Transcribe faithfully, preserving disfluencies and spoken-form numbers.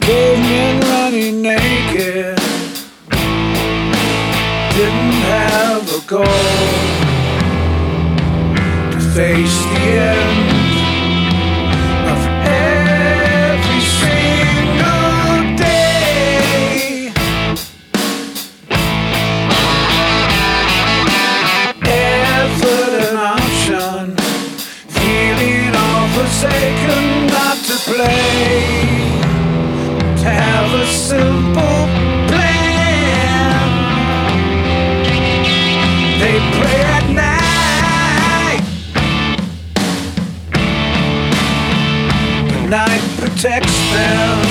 Cavemen running naked, didn't have a goal to face the end of every single day. Effort an option, feeling all forsaken, not to play, to have a simple plan. They pray at night, the night protects them.